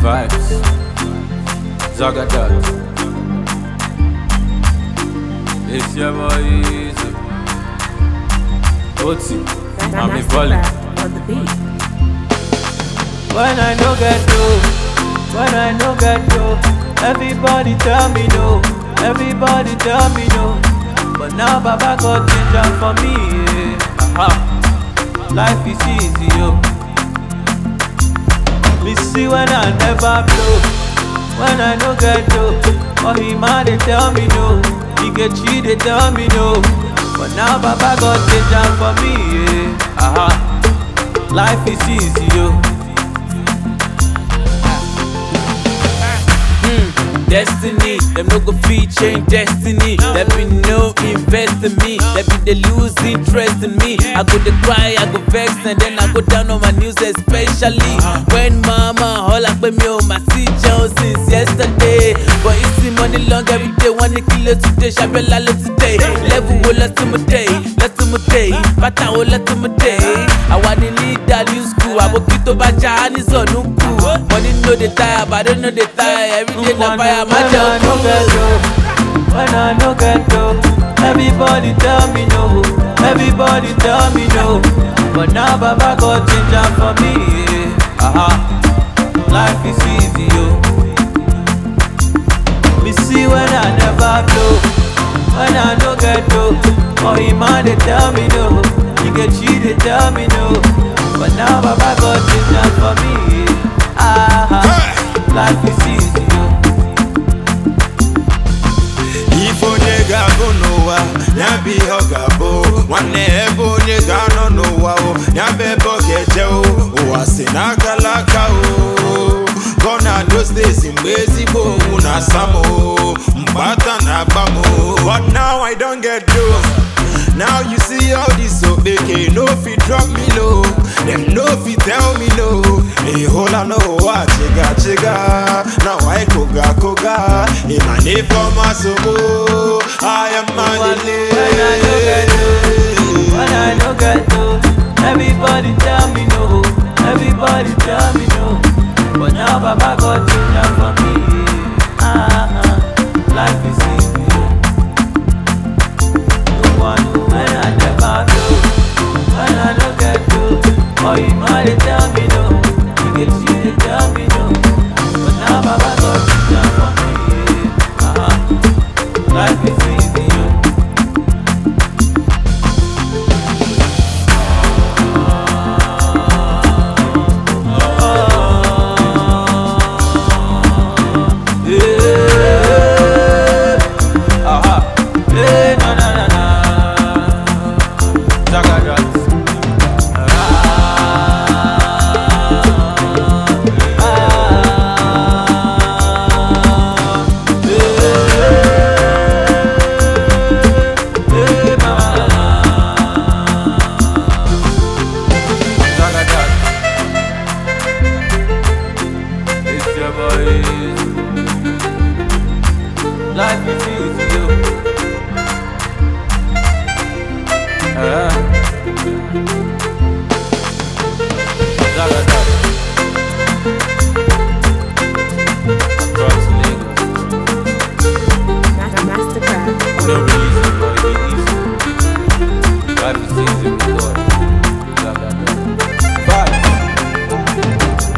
vibes. Zagadat. It's your boy Easy. Oti, I'm falling. On the beat. When I no get dough, everybody tell me no, everybody tell me no. But now Baba got ginger for me, yeah. Life is easy, yo. Me see when I never blow, when I no get dough. Oh, he man they tell me no, he get cheat they tell me no. But now Baba got ginger for me, yeah. Life is easy, yo. Destiny, them no go fit change destiny. There be no invest in me. There be they lose interest in me. I go to cry, I go vex, and then I go down on my news, especially when mama all up with me on my seat since yesterday. But it's the money long every day. 1 kilo today, Shabella today. Level will let to my day, but I will let to my day. I want to lead that new school. I will keep to Baja and it's on Nuku. Money know they tire, but I don't know they tire. Every day na fire. When I no get dough, everybody tell me no, everybody tell me no. But now Baba got ginger for me, yeah. Life is easy, yo. Me see when I never blow, when I no get dough. Oh, he man they tell me no, he get cheat they tell me no. But now Baba got ginger for me, yeah. Life is easy, yo. Ifonyega bonowa, nyabi hogabo. Wane ebo nyega no nowa o, nyabe bogeje o. Oase nagalaka o. Gonna those days in Bezibo una samo, mbata na bamo. But now I don't get those. Now you see all this so big, no fit drop me low. Them no fit tell me no. Hey, hold on, no, what chiga. Now I koga. In my name for my soul, I am money. When I no get dough, everybody tell me no, everybody tell me no. But now Baba got ginger for me, life is easy. No one when I never do, when I no get dough. Oh, you might tell me no, you get you to tell me no. But now Baba got ginger for me, life is easy. Na